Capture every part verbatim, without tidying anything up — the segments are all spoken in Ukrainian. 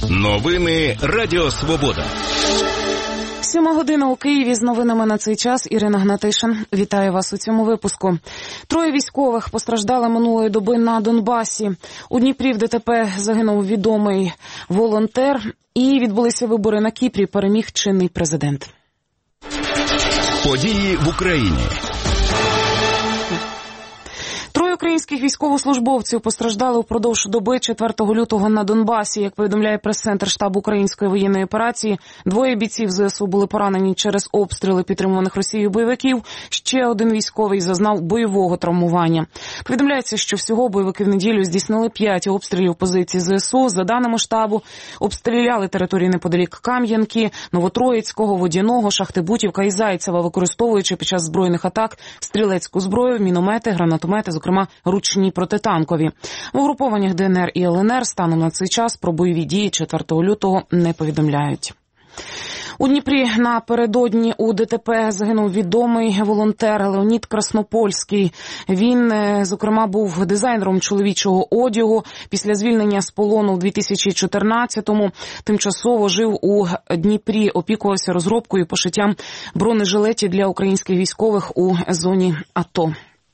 Новини Радіо Свобода. Сьома година у Києві. З новинами на цей час Ірина Гнатишин. Вітаю вас у цьому випуску. Троє військових постраждали минулої доби на Донбасі. У Дніпрі в ДТП загинув відомий волонтер. І відбулися вибори на Кіпрі. Переміг чинний президент. Події в Україні. Троє українських військовослужбовців постраждали упродовж доби четвертого лютого на Донбасі. Як повідомляє прес-центр штабу Української воєнної операції, двоє бійців ЗСУ були поранені через обстріли підтримуваних Росією бойовиків. Ще один військовий зазнав бойового травмування. Повідомляється, що всього бойовики в неділю здійснили п'ять обстрілів позицій ЗСУ. За даними штабу, обстріляли території неподалік Кам'янки, Новотроїцького, Водяного, Шахтибутівка і Зайцева, використовуючи під час збройних атак стрілецьку зброю, міномети, гранатомети, зокрема ручні протитанкові. В угрупованнях ДНР і ЛНР станом на цей час про бойові дії четвертого лютого не повідомляють. У Дніпрі напередодні у ДТП загинув відомий волонтер Леонід Краснопольський. Він, зокрема, був дизайнером чоловічого одягу. Після звільнення з полону у дві тисячі чотирнадцятому тимчасово жив у Дніпрі, опікувався розробкою і пошиттям бронежилетів для українських військових у зоні АТО.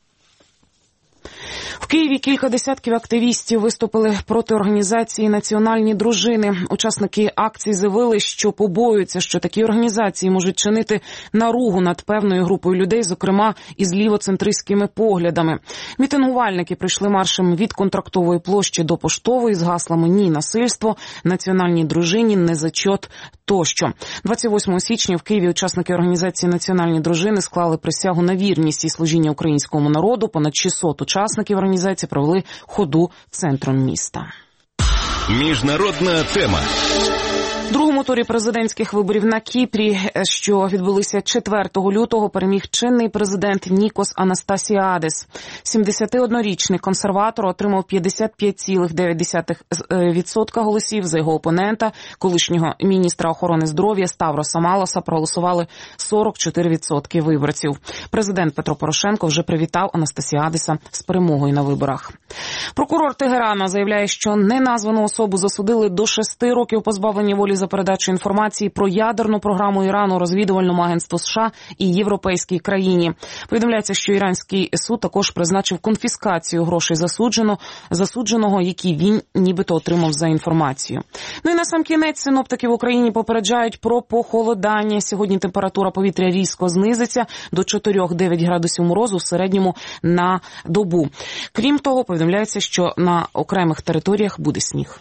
В Києві кілька десятків активістів виступили проти організації «Національні дружини». Учасники акції заявили, що побоюються, що такі організації можуть чинити наругу над певною групою людей, зокрема із лівоцентристськими поглядами. Мітингувальники прийшли маршем від Контрактової площі до Поштової з гаслами «Ні насильство», «Національній дружині», «Незачот» тощо. двадцять восьмого січня в Києві учасники організації «Національні дружини» склали присягу на вірність і служіння українському народу. Понад шістсот учасників організації провели ходу центром міста. Міжнародна тема. В другому турі президентських виборів на Кіпрі, що відбулися четвертого лютого, переміг чинний президент Нікос Анастасіадес. сімдесятиоднорічний консерватор отримав п'ятдесят п'ять цілих дев'ять десятих відсотка голосів. За його опонента, колишнього міністра охорони здоров'я Ставроса Малоса, проголосували сорок чотири відсотки виборців. Президент Петро Порошенко вже привітав Анастасіадеса з перемогою на виборах. Прокурор Тегерана заявляє, що неназвану особу засудили до шести років позбавлення волі за передачу інформації про ядерну програму Ірану розвідувальному агентству США і європейській країні. Повідомляється, що іранський суд також призначив конфіскацію грошей засуджено, засудженого, які він нібито отримав за інформацію. Ну і на сам кінець синоптики в Україні попереджають про похолодання. Сьогодні температура повітря різко знизиться до чотири-дев'ять градусів морозу в середньому на добу. Крім того, повідомляється, що на окремих територіях буде сніг.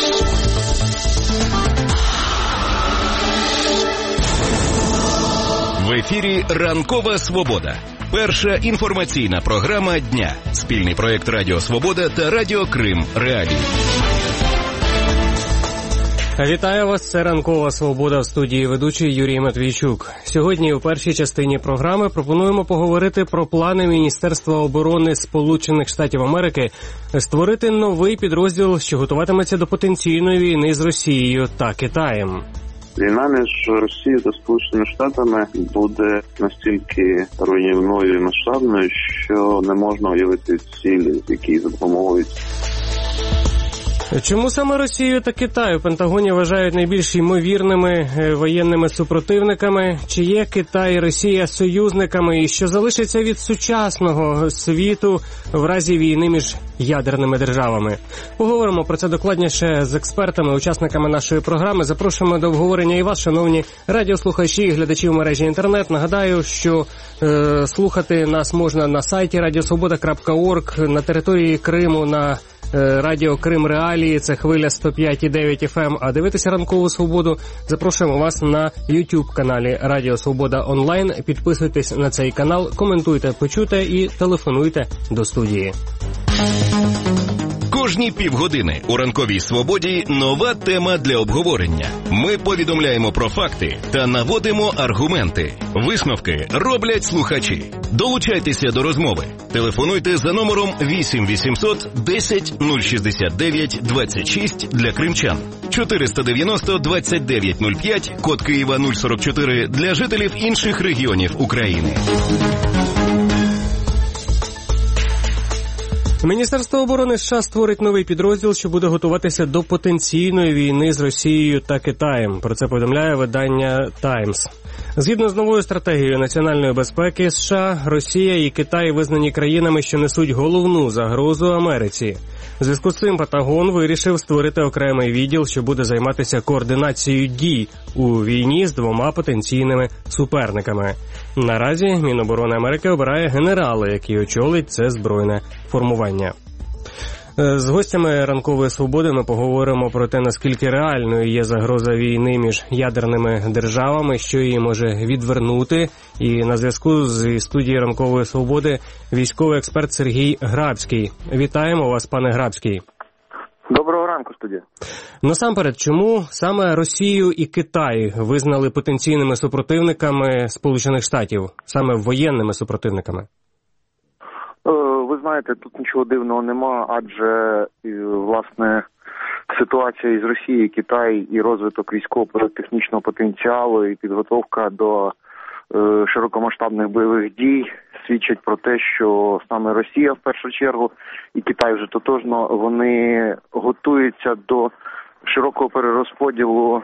В ефірі «Ранкова Свобода». Перша інформаційна програма дня. Спільний проєкт Радіо Свобода та Радіо Крим Реалії. Вітаю вас, це «Ранкова Свобода», в студії ведучий Юрій Матвійчук. Сьогодні у першій частині програми пропонуємо поговорити про плани Міністерства оборони Сполучених Штатів Америки створити новий підрозділ, що готуватиметься до потенційної війни з Росією та Китаєм. Війна між Росією та Сполученими Штатами буде настільки руйнівною і масштабною, що не можна уявити цілі, які за допомогою. Чому саме Росію та Китай у Пентагоні вважають найбільш ймовірними воєнними супротивниками? Чи є Китай і Росія союзниками? І що залишиться від сучасного світу в разі війни між ядерними державами? Поговоримо про це докладніше з експертами, учасниками нашої програми. Запрошуємо до обговорення і вас, шановні радіослухачі і глядачі в мережі інтернет. Нагадаю, що е, слухати нас можна на сайті радіосвобода крапка орг, на території Криму, на Радіо Крим Реалії, це хвиля сто п'ять і дев'ять еф ем, а дивитися «Ранкову Свободу» запрошуємо вас на YouTube-каналі Радіо Свобода онлайн. Підписуйтесь на цей канал, коментуйте почуте і телефонуйте до студії. Кожні півгодини у «Ранковій Свободі» нова тема для обговорення. Ми повідомляємо про факти та наводимо аргументи. Висновки роблять слухачі. Долучайтеся до розмови. Телефонуйте за номером вісім вісімсот десять нуль шістдесят дев'ять двадцять шість для кримчан, чотириста дев'яносто двадцять дев'ять нуль п'ять, код Києва нуль сорок чотири для жителів інших регіонів України. Міністерство оборони США створить новий підрозділ, що буде готуватися до потенційної війни з Росією та Китаєм. Про це повідомляє видання «Таймс». Згідно з новою стратегією національної безпеки США, Росія і Китай визнані країнами, що несуть головну загрозу Америці. У зв'язку з цим Пентагон вирішив створити окремий відділ, що буде займатися координацією дій у війні з двома потенційними суперниками. Наразі Міноборони Америки обирає генерала, який очолить це збройне формування. З гостями «Ранкової свободи» ми поговоримо про те, наскільки реальною є загроза війни між ядерними державами, що її може відвернути. І на зв'язку з студії «Ранкової свободи» військовий експерт Сергій Грабський. Вітаємо вас, пане Грабський. Доброго ранку, студія. Насамперед, чому саме Росію і Китай визнали потенційними супротивниками Сполучених Штатів, саме воєнними супротивниками? Ви знаєте, тут нічого дивного нема, адже, власне, ситуація із Росією, Китай і розвиток військово-технічного потенціалу і підготовка до е, широкомасштабних бойових дій свідчать про те, що саме Росія в першу чергу і Китай вже тотожно, вони готуються до широкого перерозподілу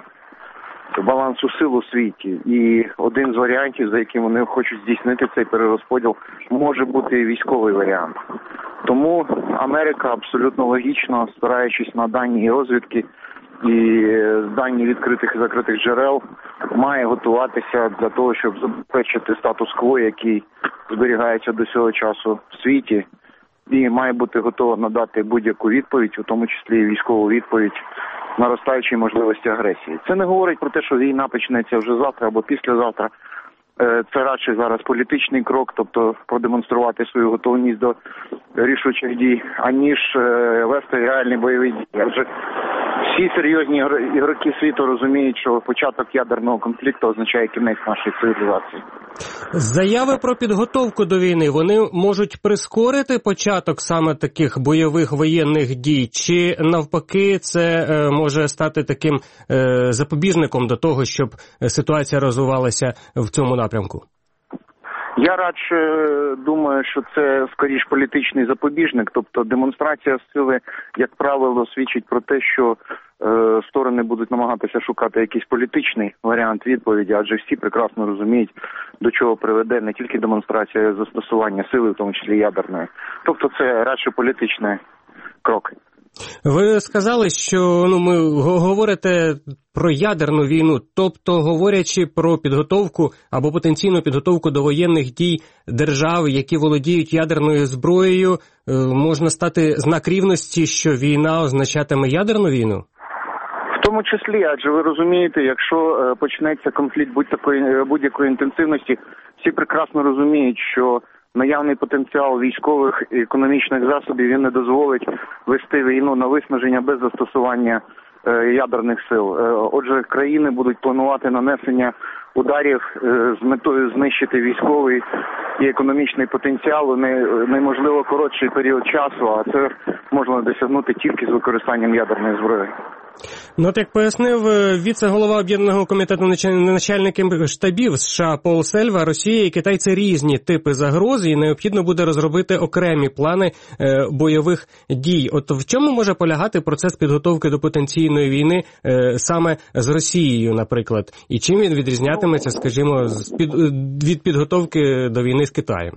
балансу сил у світі. І один з варіантів, за яким вони хочуть здійснити цей перерозподіл, може бути і військовий варіант. Тому Америка абсолютно логічно, спираючись на дані розвідки і дані відкритих і закритих джерел, має готуватися для того, щоб забезпечити статус-кво, який зберігається до цього часу в світі, і має бути готова надати будь-яку відповідь, у тому числі і військову відповідь, наростаючій можливості агресії. Це не говорить про те, що війна почнеться вже завтра або післязавтра. Це радше зараз політичний крок, тобто продемонструвати свою готовність до рішучих дій, аніж вести реальні бойові дії. Адже всі серйозні ігроки світу розуміють, що початок ядерного конфлікту означає кінець нашої цивілізації. Заяви про підготовку до війни, вони можуть прискорити початок саме таких бойових воєнних дій, чи навпаки це е, може стати таким е, запобіжником до того, щоб ситуація розвивалася в цьому напрямку? Я радше думаю, що це скоріш політичний запобіжник, тобто демонстрація сили, як правило, свідчить про те, що е, сторони будуть намагатися шукати якийсь політичний варіант відповіді, адже всі прекрасно розуміють, до чого приведе не тільки демонстрація застосування сили, в тому числі ядерної. Тобто це радше політичний крок. Ви сказали, що ну ми говорите про ядерну війну, тобто говорячи про підготовку або потенційну підготовку до воєнних дій держав, які володіють ядерною зброєю, можна стати знак рівності, що війна означатиме ядерну війну? В тому числі, адже ви розумієте, якщо почнеться конфлікт будь-якої будь-якої інтенсивності, всі прекрасно розуміють, що наявний потенціал військових і економічних засобів він не дозволить вести війну на виснаження без застосування е, ядерних сил. Е, отже, країни будуть планувати нанесення ударів е, з метою знищити військовий і економічний потенціал у неможливо коротший період часу, а це можна досягнути тільки з використанням ядерної зброї. Ну, от як пояснив віце-голова Об'єднаного комітету начальників штабів США Пол Сельва, Росія і Китай – це різні типи загроз, і необхідно буде розробити окремі плани е, бойових дій. От в чому може полягати процес підготовки до потенційної війни е, саме з Росією, наприклад? І чим він відрізнятиметься, скажімо, з під, від підготовки до війни з Китаєм?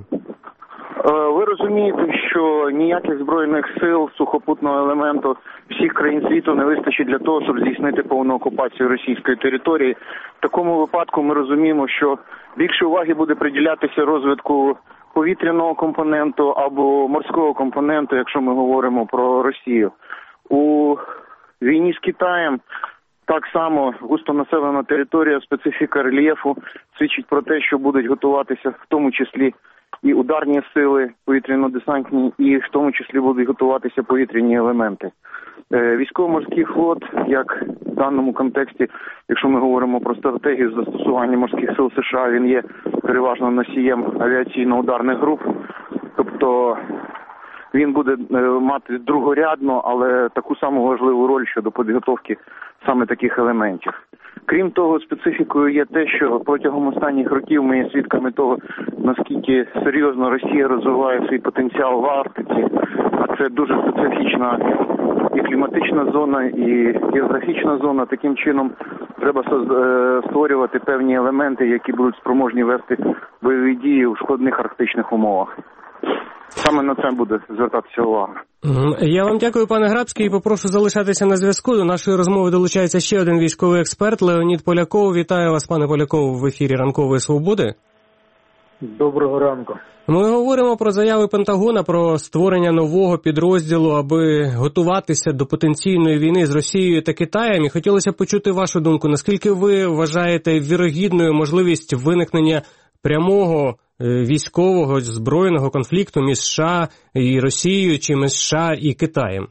Ви розумієте, що ніяких збройних сил сухопутного елементу всіх країн світу не вистачить для того, щоб здійснити повну окупацію російської території. В такому випадку ми розуміємо, що більше уваги буде приділятися розвитку повітряного компоненту або морського компоненту, якщо ми говоримо про Росію. У війні з Китаєм так само густонаселена територія, специфіка рельєфу свідчить про те, що будуть готуватися в тому числі і ударні сили повітряно-десантні, і в тому числі будуть готуватися повітряні елементи. Військово-морський флот, як в даному контексті, якщо ми говоримо про стратегію застосування морських сил США, він є переважно носієм авіаційно-ударних груп. Тобто він буде мати другорядну, але таку саму важливу роль щодо підготовки саме таких елементів. Крім того, специфікою є те, що протягом останніх років ми є свідками того, наскільки серйозно Росія розвиває свій потенціал в Арктиці, а це дуже специфічна і кліматична зона, і географічна зона. Таким чином треба створювати певні елементи, які будуть спроможні вести бойові дії у складних арктичних умовах. Саме на це буде звертатися увага. Я вам дякую, пане Грабський, і попрошу залишатися на зв'язку. До нашої розмови долучається ще один військовий експерт Леонід Поляков. Вітаю вас, пане Поляков, в ефірі «Ранкової Свободи». Доброго ранку. Ми говоримо про заяви Пентагона про створення нового підрозділу, аби готуватися до потенційної війни з Росією та Китаєм. І хотілося почути вашу думку. Наскільки ви вважаєте вірогідною можливість виникнення прямого військового збройного конфлікту між США і Росією, чи між США і Китаєм?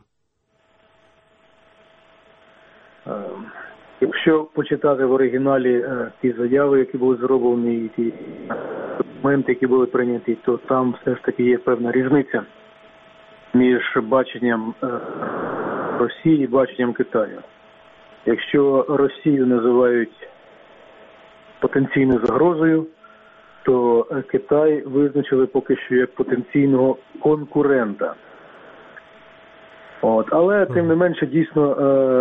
Якщо почитати в оригіналі ті заяви, які були зроблені, і ті документи, які були прийняті, то там все ж таки є певна різниця між баченням Росії і баченням Китаю. Якщо Росію називають потенційною загрозою, то Китай визначили поки що як потенційного конкурента. От. Але, тим не менше, дійсно,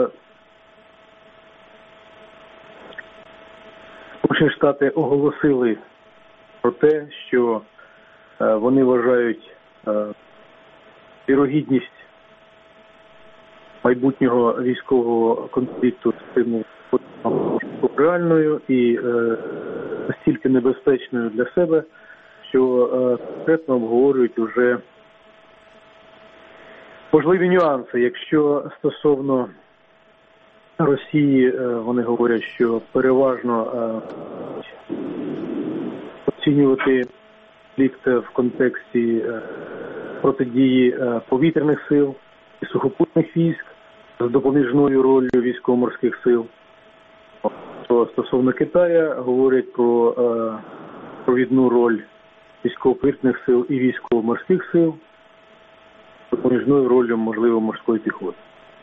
Сполучені Штати оголосили про те, що вони вважають вірогідність майбутнього військового конфлікту реальною і настільки небезпечною для себе, що конкретно обговорюють уже можливі нюанси. Якщо стосовно Росії, вони говорять, що переважно оцінювати конфлікт в контексті протидії повітряних сил і сухопутних військ з допоміжною роллю військово-морських сил. То стосовно Китая говорять про е, провідну роль військово-повітряних сил і військово-морських сил з допоміжною роллю, можливо, морської піхоти.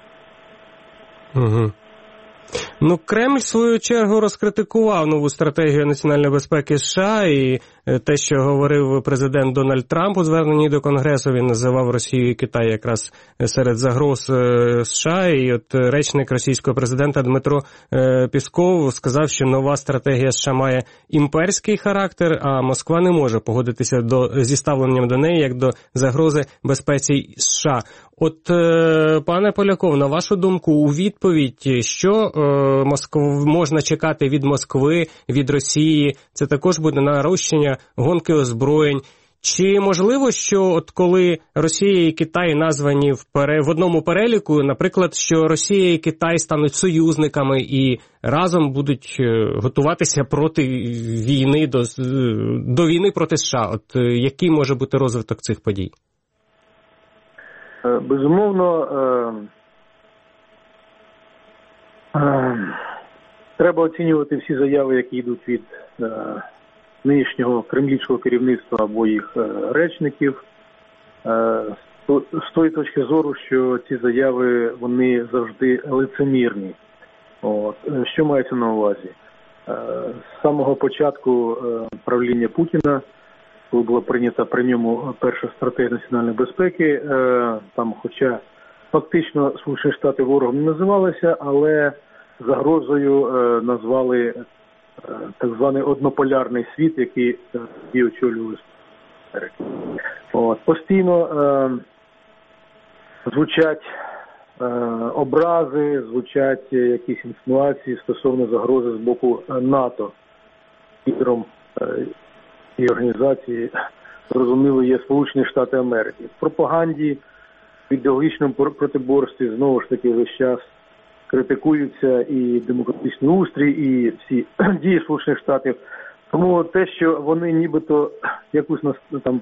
Угу. Ну, Кремль, в свою чергу, розкритикував нову стратегію національної безпеки США, і те, що говорив президент Дональд Трамп у зверненні до Конгресу, він називав Росію і Китай якраз серед загроз США, і от речник російського президента Дмитро Пісков сказав, що нова стратегія США має імперський характер, а Москва не може погодитися до, зі ставленням до неї як до загрози безпеці США. От, пане Поляков, на вашу думку, у відповідь, що Москв... можна чекати від Москви, від Росії, це також буде нарощення гонки озброєнь. Чи можливо, що от коли Росія і Китай названі в, пере... в одному переліку, наприклад, що Росія і Китай стануть союзниками і разом будуть готуватися проти війни, до, до війни проти США? От який може бути розвиток цих подій? Безумовно, е, е, треба оцінювати всі заяви, які йдуть від е, нинішнього кремлівського керівництва або їх е, речників, е, з тої точки зору, що ці заяви, вони завжди лицемірні. От. Що мається на увазі? Е, з самого початку е, правління Путіна, коли була прийнята при ньому перша стратегія національної безпеки, там, хоча фактично Сполучені Штати ворогом не називалися, але загрозою назвали так званий однополярний світ, який її очолювали. От. Постійно е, звучать е, образи, звучать якісь інсинуації стосовно загрози з боку НАТО лідером е, і організації, зрозуміло, є Сполучені Штати Америки. В пропаганді, в ідеологічному протиборстві знову ж таки весь час критикуються і демократичний устрій, і всі дії Сполучених Штатів. Тому те, що вони нібито якусь там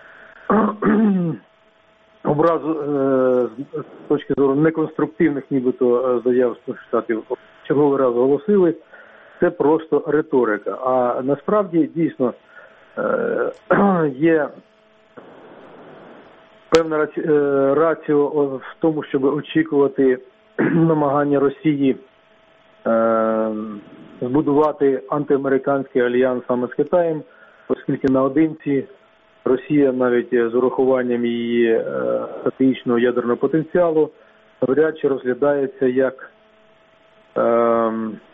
образу з точки зору неконструктивних нібито заяв Сполучених Штатів черговий раз оголосили, це просто риторика. А насправді, дійсно, є певна раці... раціо в тому, щоб очікувати намагання Росії е... збудувати антиамериканський альянс саме з Китаєм, оскільки наодинці Росія навіть з урахуванням її е... стратегічного ядерного потенціалу навряд чи розглядається як е...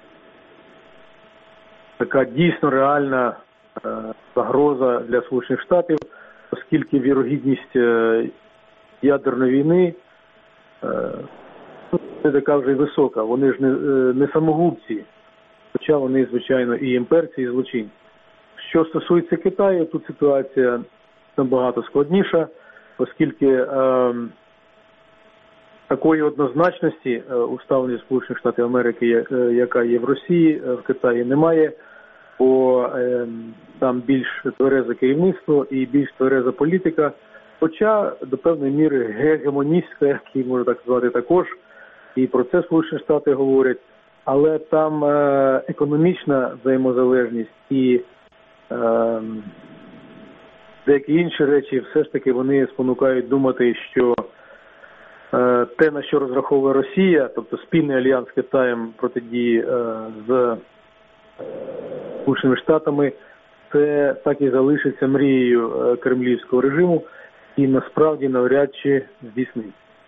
така дійсно реальна е... загроза для Сполучених Штатів, оскільки вірогідність е... ядерної війни е... не така вже й висока. Вони ж не, не самогубці, хоча вони, звичайно, і імперці, і злочинці. Що стосується Китаю, тут ситуація набагато складніша, оскільки е, такої однозначності е, у ставленні Сполучених Штатів Америки, е, яка є в Росії, е, в Китаї немає, бо е, там більш тверезе керівництво і більш твереза політика, хоча до певної міри гегемоністська, як її можна так звати також, і про це Сполучені Штати говорять, але там е, економічна взаємозалежність і е, деякі інші речі все ж таки вони спонукають думати, що е, те, на що розраховує Росія, тобто спільний альянс з Китаєм протидії е, з Сполученими Штатами, це так і залишиться мрією е, кремлівського режиму і насправді навряд чи здійсниться.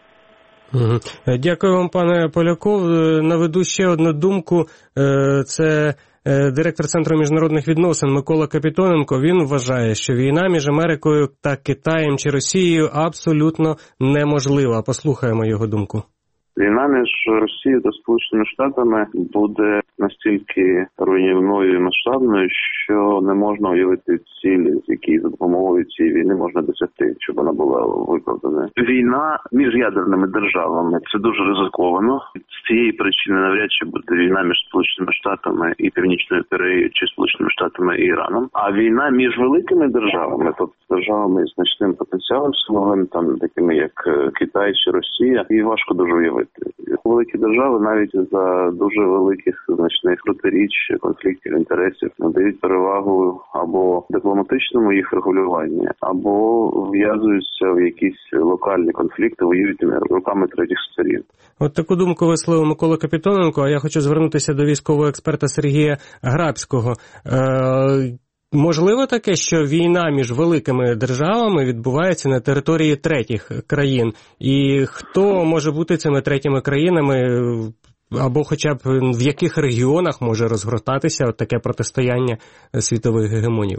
Дякую вам, пане Поляков. Наведу ще одну думку. Це директор Центру міжнародних відносин Микола Капітоненко. Він вважає, що війна між Америкою та Китаєм чи Росією абсолютно неможлива. Послухаємо його думку. Війна між Росією та Сполученими Штатами буде настільки руйнівною і масштабною, що не можна уявити цілі, які за допомогою цієї війни можна досягти, щоб вона була виправдана. Війна між ядерними державами – це дуже ризиковано. З цієї причини навряд чи буде війна між Сполученими Штатами і Північною Кореєю чи Сполученими Штатами і Іраном. А війна між великими державами, тобто державами з значним потенціалом силовим, там такими як Китай чи Росія, і важко дуже уявити. Великі держави навіть за дуже великих значних протиріч, конфліктів інтересів надають перевагу або дипломатичному їх регулюванню, або в'язуються в якісь локальні конфлікти, воюють руками третіх сторін. От таку думку висловив Микола Капітоненко, а я хочу звернутися до військового експерта Сергія Грабського. Е- Можливо таке, що війна між великими державами відбувається на території третіх країн? І хто може бути цими третіми країнами, або хоча б в яких регіонах може розгортатися от таке протистояння світових гегемонів?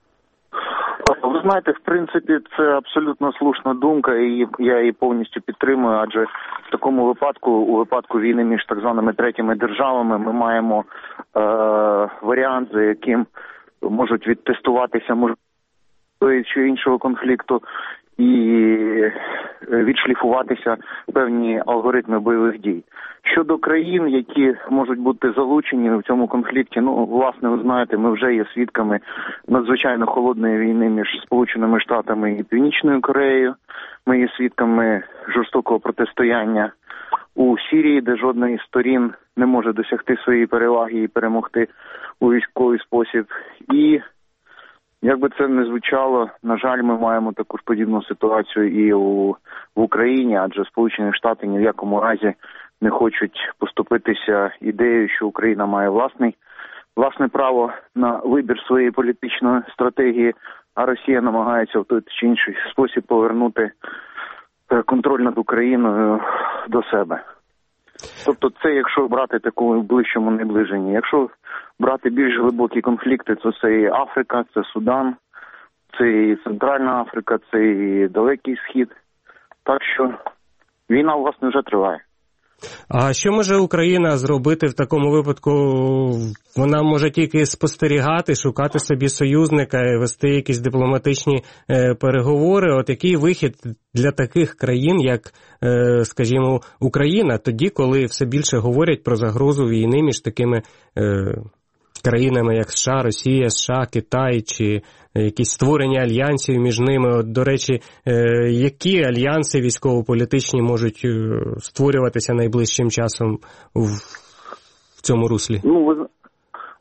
Ви знаєте, в принципі, це абсолютно слушна думка, і я її повністю підтримую, адже в такому випадку, у випадку війни між так званими третіми державами, ми маємо е- варіант, за яким можуть відтестуватися можливо чи іншого конфлікту і відшліфуватися певні алгоритми бойових дій. Щодо країн, які можуть бути залучені в цьому конфлікті, ну, власне, ви знаєте, ми вже є свідками надзвичайно холодної війни між Сполученими Штатами і Північною Кореєю. Ми є свідками жорстокого протистояння у Сирії, де жодна із сторін не може досягти своєї переваги і перемогти у військовий спосіб. І, як би це не звучало, на жаль, ми маємо таку ж подібну ситуацію і у, в Україні, адже Сполучені Штати ні в якому разі не хочуть поступитися ідеєю, що Україна має власний, власне право на вибір своєї політичної стратегії, а Росія намагається в той чи інший спосіб повернути контроль над Україною до себе. Тобто це, якщо брати таку ближчому наближенні. Якщо брати більш глибокі конфлікти, то це і Африка, це Судан, це і Центральна Африка, це і Далекий Схід. Так що війна, власне, вже триває. А що може Україна зробити в такому випадку? Вона може тільки спостерігати, шукати собі союзника і вести якісь дипломатичні е, переговори. От який вихід для таких країн, як, е, скажімо, Україна, тоді, коли все більше говорять про загрозу війни між такими е, країнами, як США, Росія, США, Китай, чи якісь створення альянсів між ними? От, до речі, які альянси військово-політичні можуть створюватися найближчим часом в, в цьому руслі? Ну, ви,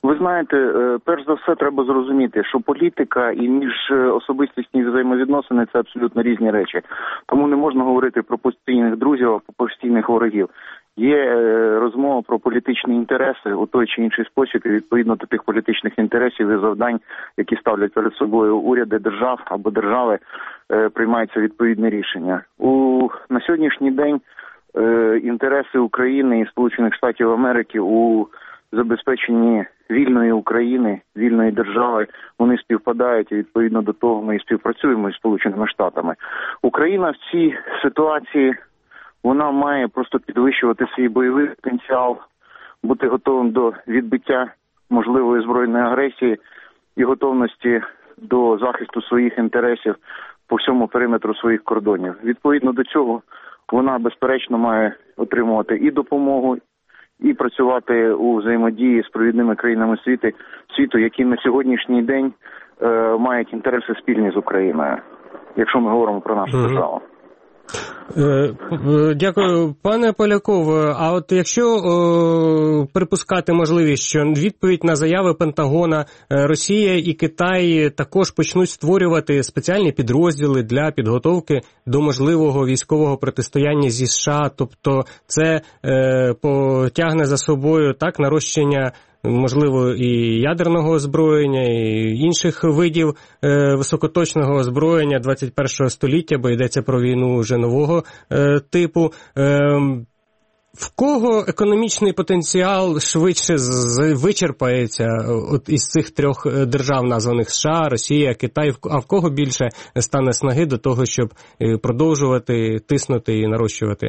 Ви знаєте, перш за все треба зрозуміти, що політика і міжособистісні взаємовідносини – це абсолютно різні речі. Тому не можна говорити про постійних друзів, а про постійних ворогів. Є розмова про політичні інтереси у той чи інший спосіб, і відповідно до тих політичних інтересів і завдань, які ставлять перед собою уряди держав або держави, приймаються відповідні рішення. У, на сьогоднішній день інтереси України і Сполучених Штатів Америки у забезпеченні вільної України, вільної держави, вони співпадають, і відповідно до того ми і співпрацюємо із Сполученими Штатами. Україна в цій ситуації, вона має просто підвищувати свій бойовий потенціал, бути готовим до відбиття можливої збройної агресії і готовності до захисту своїх інтересів по всьому периметру своїх кордонів. Відповідно до цього вона, безперечно, має отримувати і допомогу, і працювати у взаємодії з провідними країнами світу, світу, які на сьогоднішній день е, мають інтереси спільні з Україною, якщо ми говоримо про нашу mm-hmm. державу. Дякую, пане Поляков. А от якщо о, припускати можливість, що відповідь на заяви Пентагона Росія і Китай також почнуть створювати спеціальні підрозділи для підготовки до можливого військового протистояння зі США, тобто це е, потягне за собою так нарощення, можливо, і ядерного озброєння, і інших видів е, високоточного озброєння двадцять першого століття, бо йдеться про війну вже нового е, типу. Е, в кого економічний потенціал швидше з, вичерпається от із цих трьох держав, названих США, Росія, Китай, а в кого більше стане снаги до того, щоб продовжувати тиснути і нарощувати?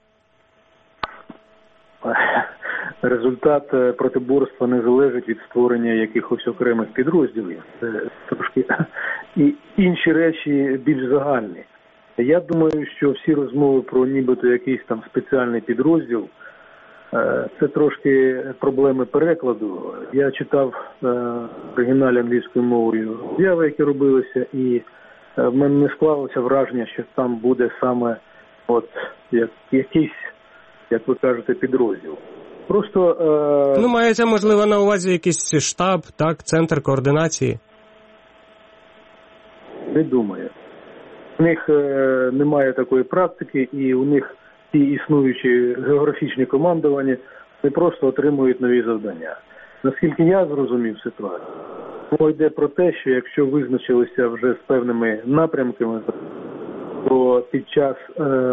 Результат протиборства не залежить від створення якихось окремих підрозділів. Це трошки і інші речі більш загальні. Я думаю, що всі розмови про нібито якийсь там спеціальний підрозділ – це трошки проблеми перекладу. Я читав в оригіналі англійською мовою заяви, які робилися, і в мене не склалося враження, що там буде саме от як, якийсь, як ви кажете, підрозділ. Просто, е... Ну, мається, можливо, на увазі якийсь штаб, так, центр координації? Не думаю. У них е, немає такої практики, і у них ті існуючі географічні командування не просто отримують нові завдання. Наскільки я зрозумів ситуацію, мова йде про те, що якщо визначилися вже з певними напрямками, то під час е,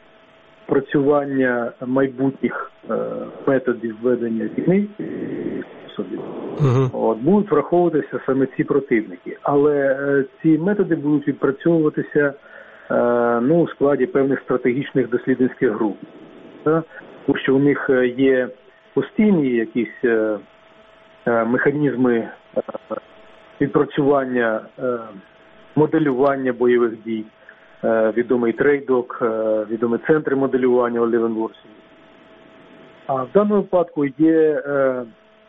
працювання майбутніх е, методів ведення війни собі, uh-huh. от, будуть враховуватися саме ці противники. Але е, ці методи будуть відпрацьовуватися е, ну, у складі певних стратегічних дослідницьких груп. Да? Тому що у них є постійні якісь е, е, механізми е, відпрацювання, е, моделювання бойових дій, е, відомий трейдок, е, відомі центри моделювання у Левенворсі. А в даному випадку є е,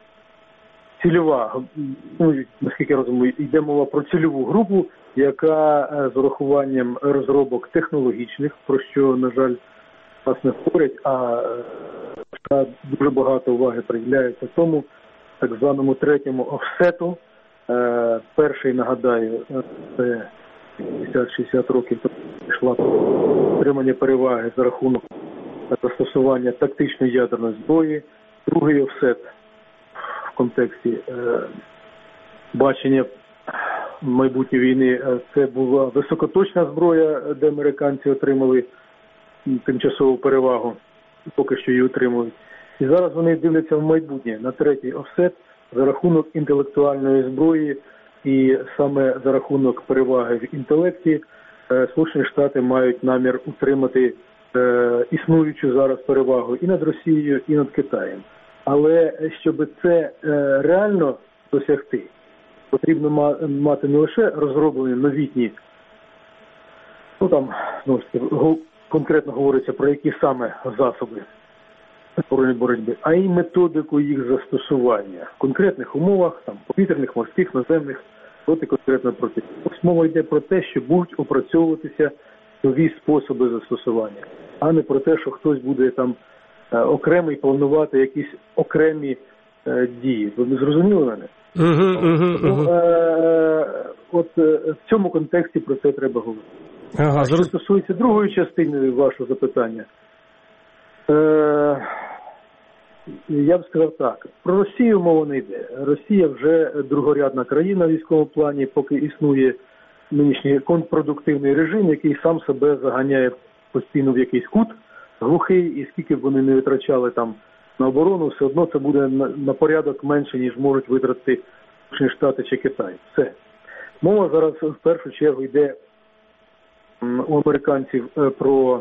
цільова, ну, наскільки я розумію, йде мова про цільову групу, яка е, з урахуванням розробок технологічних, про що, на жаль, нас не говорять, а е, дуже багато уваги приділяється тому так званому третьому офсету. Е, перший, нагадаю, це п'ятдесят-шістдесят років пішло отримання переваги за рахунок застосування тактичної ядерної зброї. Другий офсет в контексті е, бачення майбутньої війни е, це була високоточна зброя, де американці отримали тимчасову перевагу, поки що її отримують. І зараз вони дивляться в майбутнє на третій офсет за рахунок інтелектуальної зброї, і саме за рахунок переваги в інтелекті е, Сполучені Штати мають намір утримати е, існуючу зараз перевагу і над Росією, і над Китаєм. Але щоб це е, реально досягти, потрібно ма- мати не лише розроблені новітні, ну там, ну, конкретно говориться про які саме засоби боротьби, а й методику їх застосування в конкретних умовах, там, повітряних, морських, наземних, проти конкретно проти. Ось мова йде про те, що будуть опрацьовуватися нові способи застосування, а не про те, що хтось буде там окремий планувати якісь окремі е, дії. Ви зрозуміли мене? Угу, угу, ну, угу. Е, от е, в цьому контексті про це треба говорити. Ага, а що зроз... стосується другої частини вашого запитання, е, я б сказав так, про Росію мова не йде. Росія вже другорядна країна в військовому плані, поки існує нинішній контрпродуктивний режим, який сам себе заганяє постійно в якийсь кут глухий, і скільки б вони не витрачали там на оборону, все одно це буде на, на порядок менше, ніж можуть витратити Сполучені Штати чи Китай. Все. Мова зараз в першу чергу йде у американців про,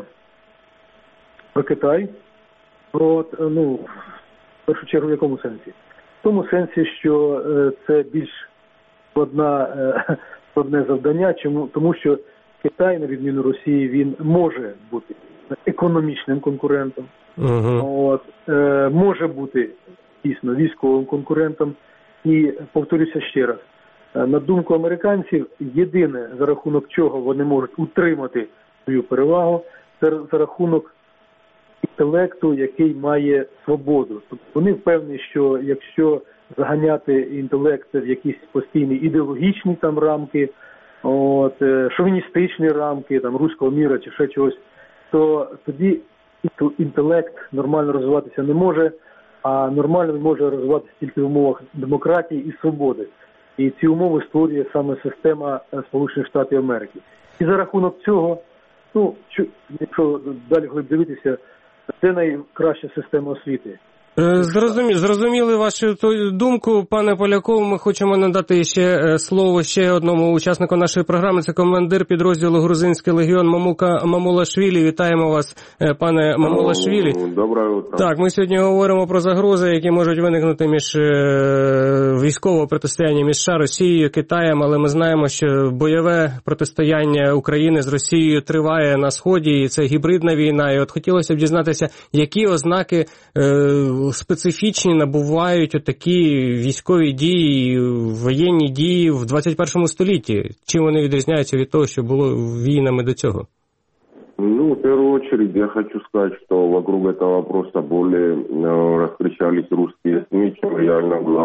про Китай. Про, ну, в першу чергу в якому сенсі? В тому сенсі, що це більш складна, складне завдання, чому? Тому що Китай, на відміну Росії, він може бути економічним конкурентом, uh-huh. От, е, може бути дійсно військовим конкурентом. І повторюся ще раз, на думку американців, єдине, за рахунок чого вони можуть утримати свою перевагу, це за рахунок інтелекту, який має свободу. Тобто вони впевнені, що якщо заганяти інтелект в якісь постійні ідеологічні там рамки, от, шовіністичні рамки, там, руського міра чи ще чогось, то тоді інтелект нормально розвиватися не може, а нормально він може розвиватися тільки в умовах демократії і свободи. І ці умови створює саме система Сполучених Штатів Америки. І за рахунок цього, ну, якщо далі глиб дивитися, це найкраща система освіти. Зрозумі, зрозуміли вашу думку, пане Поляков. Ми хочемо надати ще слово ще одному учаснику нашої програми. Це командир підрозділу «Грузинський легіон» Мамука Мамулашвілі. Вітаємо вас, пане Мамулашвілі. Доброе утро. Так, ми сьогодні говоримо про загрози, які можуть виникнути між військового протистояння між США, Росією, Китаєм, але ми знаємо, що бойове протистояння України з Росією триває на Сході, і це гібридна війна. І от хотілося б дізнатися, які ознаки специфічні набувають отакі військові дії, воєнні дії в двадцять першому столітті? Чим вони відрізняються від того, що було війнами до цього? Ну, в первую очередь я хочу сказать, что вокруг этого вопроса более э, раскричались русские СМИ, чем реально было,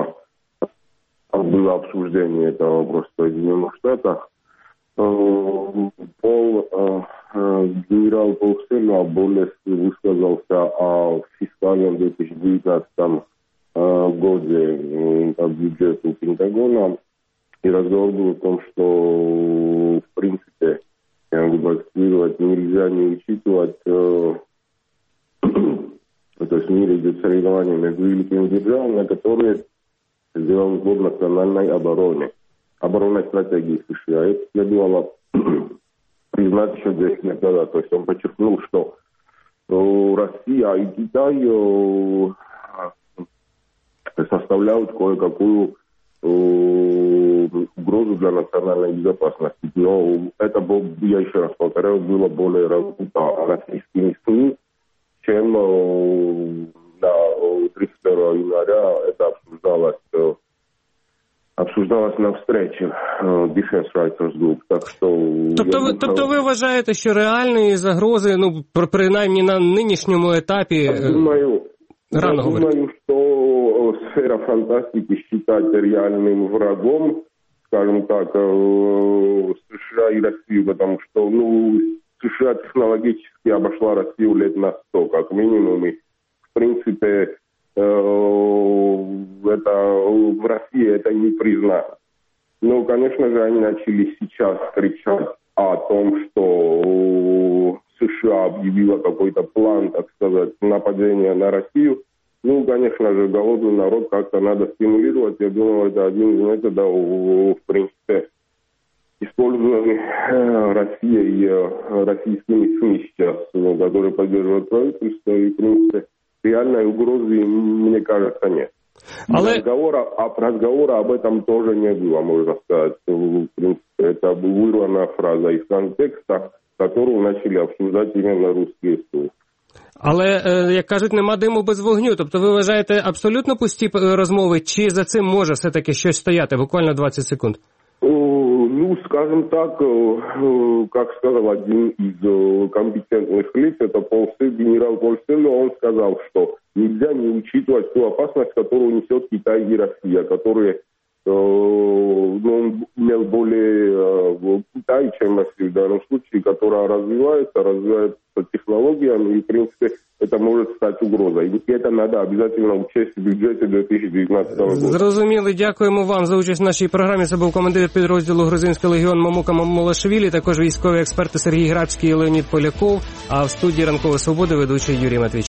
было обсуждение этого вопроса в Соединенных Штатах. Э, Пол, э, э, генерал Пол Сельма более высказался о фискальном две тысячи девятнадцатом э, годе э, по бюджету Пентагона. И разговор был о том, что в принципе демонстрировать нельзя не учитывать, э, то есть в мире идет соревнования между великими державами, которые сделаны в национальной обороне, оборонной стратегии США. Это следовало признать еще десять лет назад. То есть он подчеркнул, что э, Россия и Китай э, составляют кое-какую угрозу для национальной безопасности. Но это, я еще раз повторяю, было более раздуто российскими СМИ, чем на тридцать первого января это обсуждалось, обсуждалось на встрече Defense Writers Group. Так що, тобто, ви, тобто ви вважаєте, що реальні загрози, ну, принаймні на нинішньому етапі, думаю, рано я говорити? думаю, что сфера фантастики считать реальным врагом, скажем так, США и Россию, потому что, ну, США технологически обошла Россию лет на сто, как минимум, и, в принципе, это в России это не признают. Но, конечно же, они начали сейчас кричать о том, что США объявила какой-то план, так сказать, нападения на Россию. Ну, конечно же, голодный народ как-то надо стимулировать. Я думаю, это один из методов, в принципе, используемый Россией и российскими СМИ сейчас, которые поддерживают правительство. И, в принципе, реальной угрозы, мне кажется, нет. Але... Разговора, разговора об этом тоже не было, можно сказать. В принципе, это вырванная фраза из контекста, которую начали обсуждать именно русские СМИ. Але, як кажуть, нема диму без вогню. Тобто ви вважаєте абсолютно пусті розмови, чи за цим може все-таки щось стояти? Буквально двадцять секунд. Ну, скажем так, как сказал один из компетентных лиц, это Пол, генерал Пол Сельма, он сказал, что нельзя не учитывать ту опасность, которую несет Китай и Россия, которые ну, он имел более э, Китай, чем Россия в данном случае, которая развивается, развивается технологиями, и, в принципе, это может стать угрозой. И это надо обязательно учесть в бюджете дві тисячі дев'ятнадцятого року. Зрозуміли. Дякуємо вам за участь в нашій програмі. Це був командир підрозділу «Грузинський легіон» Мамука Мамулашвілі, також військові експерти Сергій Грабський і Леонід Поляков, а в студії «Ранкової свободи» ведучий Юрій Матвійчук.